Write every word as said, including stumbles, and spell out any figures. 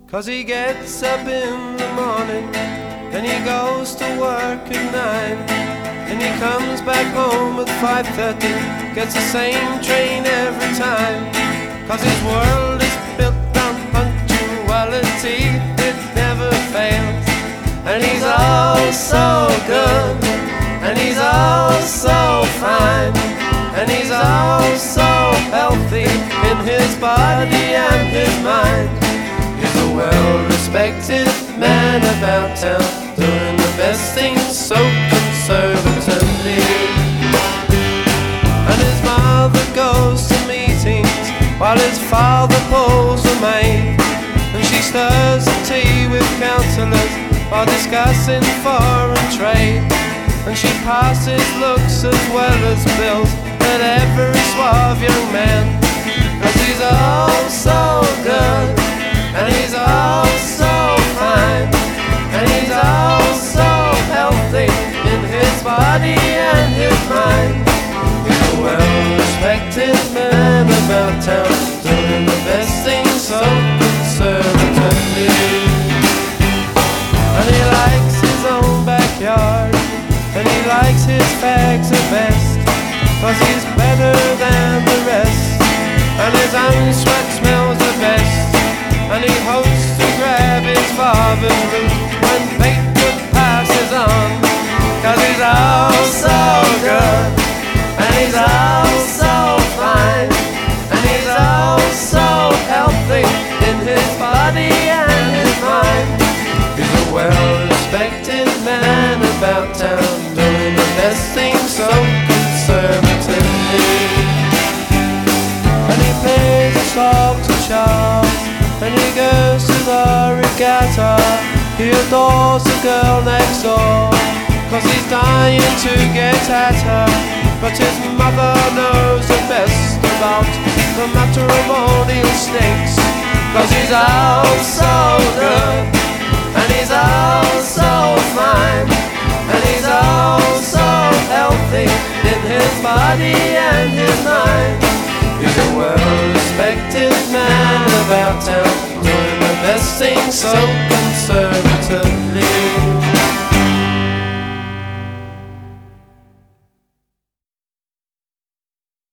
'Cause he gets up in the morning and he goes to work at nine, and he comes back home at five thirty, gets the same train every time. 'Cause his world is built on punctuality, it never fails. And he's all so good, and he's all so fine, and he's all so healthy in his body and his mind. He's a well-respected man about town, doing the best things so conservatively. And his mother goes to meetings while his father pulls the maid, and she stirs the tea with counsellors while discussing foreign trade. And she passes looks as well as bills at every suave young man. 'Cause he's all so good, and he's all so fine, and he's all so healthy in his body and his mind. He's a well-respected man about town, doing the best things so conservatively. And he likes his own backyard, and he likes his fags the best, 'cause he's better than the rest, and his own sweat smells the best. And he hopes to grab his father's root when paper passes on. 'Cause he's all so good, and he's all so fine, and he's all so healthy in his body and his mind. He's a well-respected man about town, doing the best things so conservatively. And he plays a song to Charles, and he goes to the regatta. He adores the girl next door, 'cause he's dying to get at her. But his mother knows the best about the matrimonial snakes. 'Cause he's all so good, and he's all so fine, and he's all so healthy in his body and his mind. He's a well-respected man about town, doing the best things so conservatively.